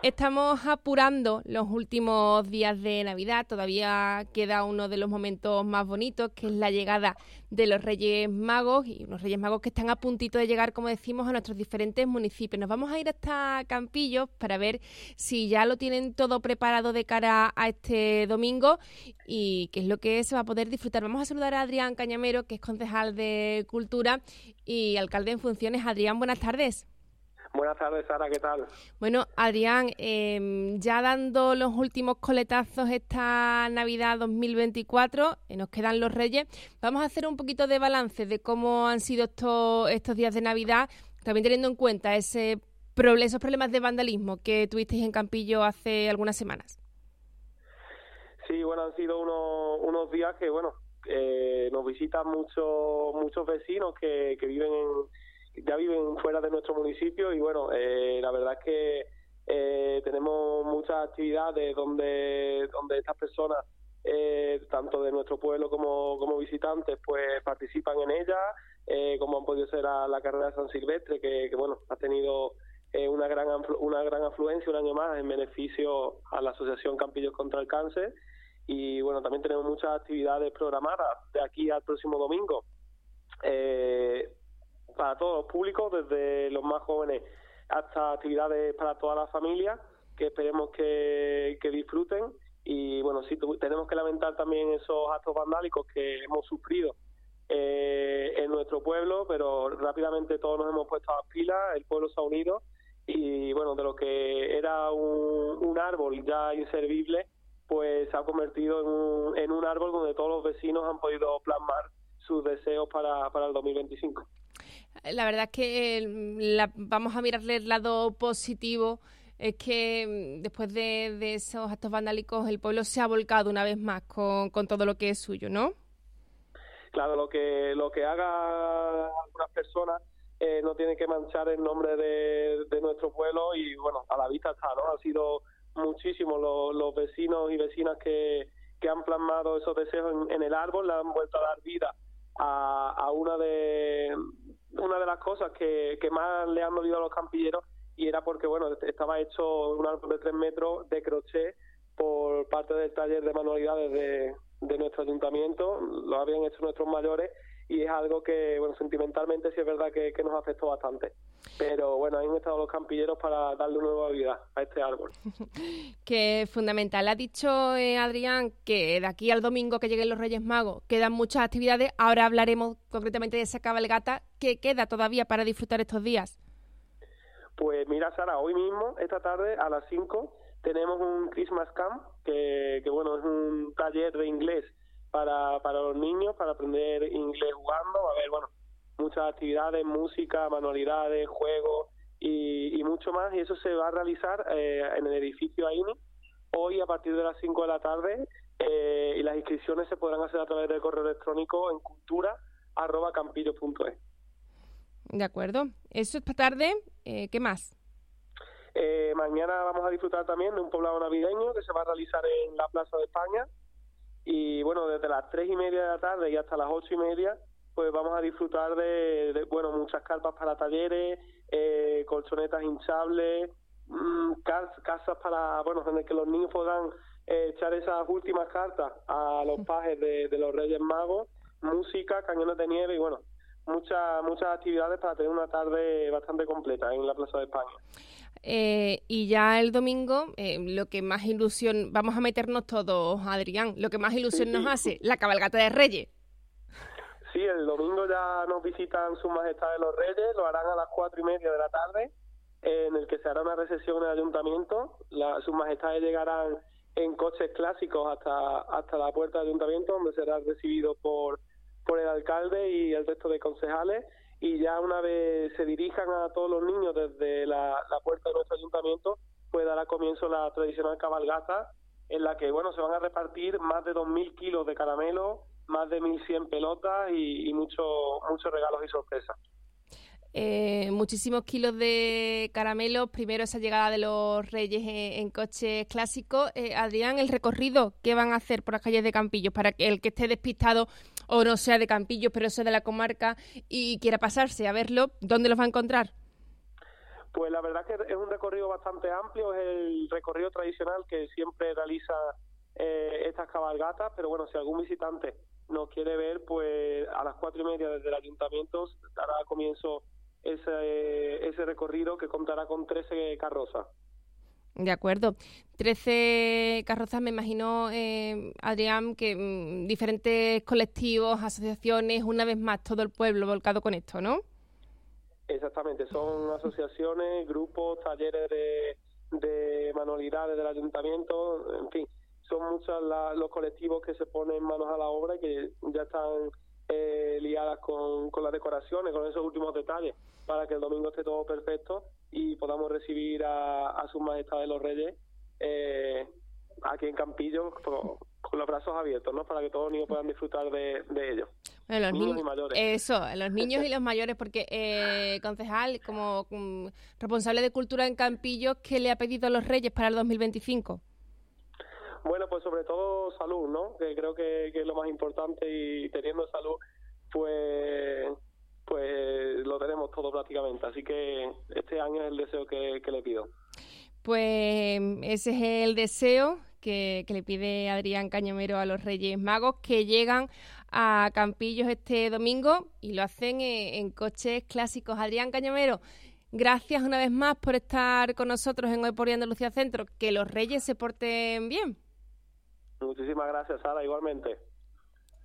Estamos apurando los últimos días de Navidad. Todavía queda uno de los momentos más bonitos, que es la llegada de los Reyes Magos, y unos Reyes Magos que están a puntito de llegar, como decimos, a nuestros diferentes municipios. Nos vamos a ir hasta Campillos para ver si ya lo tienen todo preparado de cara a este domingo y qué es lo que se va a poder disfrutar. Vamos a saludar a Adrián Cañamero, que es concejal de Cultura y alcalde en funciones. Adrián, buenas tardes. Buenas tardes, Sara, ¿qué tal? Bueno, Adrián, ya dando los últimos coletazos esta Navidad 2024, nos quedan los Reyes. Vamos a hacer un poquito de balance de cómo han sido estos días de Navidad, también teniendo en cuenta esos problemas de vandalismo que tuvisteis en Campillo hace algunas semanas. Sí, bueno, han sido unos días que, nos visitan muchos vecinos que ya viven fuera de nuestro municipio y la verdad es que tenemos muchas actividades donde estas personas, tanto de nuestro pueblo como visitantes, pues participan en ellas, como han podido ser la carrera de San Silvestre, que ha tenido una gran afluencia un año más en beneficio a la Asociación Campillos contra el Cáncer. Y también tenemos muchas actividades programadas de aquí al próximo domingo, para todos los públicos, desde los más jóvenes hasta actividades para toda la familia, que esperemos que disfruten. Y sí, tenemos que lamentar también esos actos vandálicos que hemos sufrido en nuestro pueblo, pero rápidamente todos nos hemos puesto a las pilas, el pueblo se ha unido y de lo que era un árbol ya inservible, pues se ha convertido en un árbol donde todos los vecinos han podido plasmar sus deseos para el 2025. La verdad es que vamos a mirarle el lado positivo. Es que después de esos actos vandálicos el pueblo se ha volcado una vez más con todo lo que es suyo, ¿no? Claro, lo que haga algunas personas no tiene que manchar el nombre de nuestro pueblo y a la vista está, ¿no? Han sido muchísimos los vecinos y vecinas que han plasmado esos deseos en el árbol, le han vuelto a dar vida a una de las cosas que más le han dolido a los campilleros, y era porque estaba hecho un árbol de 3 metros de crochet por parte del taller de manualidades de nuestro ayuntamiento. Lo habían hecho nuestros mayores y es algo que sentimentalmente sí es verdad que nos afectó bastante, pero ahí han estado los campilleros para darle una nueva vida a este árbol. Que es fundamental. Ha dicho Adrián que de aquí al domingo que lleguen los Reyes Magos quedan muchas actividades. Ahora hablaremos concretamente de esa cabalgata. ¿Qué queda todavía para disfrutar estos días? Pues mira, Sara, hoy mismo, esta tarde a las 5, tenemos un Christmas Camp, que es un taller de inglés para los niños, para aprender inglés jugando. Va a haber, muchas actividades, música, manualidades, juegos y mucho más. Y eso se va a realizar en el edificio AINI hoy a partir de las 5 de la tarde, y las inscripciones se podrán hacer a través del correo electrónico en cultura@campillos.es. De acuerdo. Eso esta tarde. ¿Qué más? Mañana vamos a disfrutar también de un poblado navideño que se va a realizar en la Plaza de España. Y desde las 3:30 de la tarde y hasta las 8:30, pues vamos a disfrutar de muchas carpas para talleres, colchonetas hinchables, casas para, en el que los niños podrán echar esas últimas cartas a los pajes de los Reyes Magos, música, cañones de nieve y muchas actividades para tener una tarde bastante completa en la Plaza de España. Y ya el domingo, lo que más ilusión, vamos a meternos todos, Adrián, lo que más ilusión nos hace, la cabalgata de Reyes. Sí, el domingo ya nos visitan Sus Majestades los Reyes, lo harán a las 4:30 de la tarde, en el que se hará una recepción en el ayuntamiento. Sus Majestades llegarán en coches clásicos hasta la puerta del ayuntamiento, donde será recibido por el alcalde y el resto de concejales, y ya una vez se dirijan a todos los niños desde la puerta de nuestro ayuntamiento, pues dará comienzo la tradicional cabalgata, en la que se van a repartir más de 2.000 kilos de caramelo, más de 1.100 pelotas y muchos regalos y sorpresas. Muchísimos kilos de caramelos. Primero esa llegada de los Reyes en coches clásicos. Adrián, el recorrido que van a hacer por las calles de Campillos, para que el que esté despistado o no sea de Campillos pero sea de la comarca y quiera pasarse a verlo, ¿dónde los va a encontrar? Pues la verdad que es un recorrido bastante amplio, es el recorrido tradicional que siempre realiza estas cabalgatas, pero bueno, si algún visitante nos quiere ver, pues a las 4:30 desde el ayuntamiento dará comienzo ese recorrido que contará con 13 carrozas. De acuerdo. 13 carrozas, me imagino, Adrián, que diferentes colectivos, asociaciones, una vez más todo el pueblo volcado con esto, ¿no? Exactamente, son asociaciones, grupos, talleres de manualidades del ayuntamiento, en fin, son muchos los colectivos que se ponen manos a la obra y que ya están liadas con las decoraciones, con esos últimos detalles, para que el domingo esté todo perfecto y podamos recibir a sus majestades los reyes aquí en Campillo con los brazos abiertos, ¿no? Para que todos los niños puedan disfrutar de ellos. Bueno, los niños y mayores. Eso, los niños y los mayores, porque concejal, como responsable de cultura en Campillo, ¿qué le ha pedido a los reyes para el 2025? Bueno, pues sobre todo salud, ¿no? Que creo que es lo más importante, y teniendo salud, pues lo tenemos todo prácticamente. Así que este año es el deseo que le pido. Pues ese es el deseo que le pide Adrián Cañamero a los Reyes Magos, que llegan a Campillos este domingo y lo hacen en coches clásicos. Adrián Cañamero, gracias una vez más por estar con nosotros en Hoy por Hoy Andalucía Centro. Que los Reyes se porten bien. Muchísimas gracias, Sara, igualmente.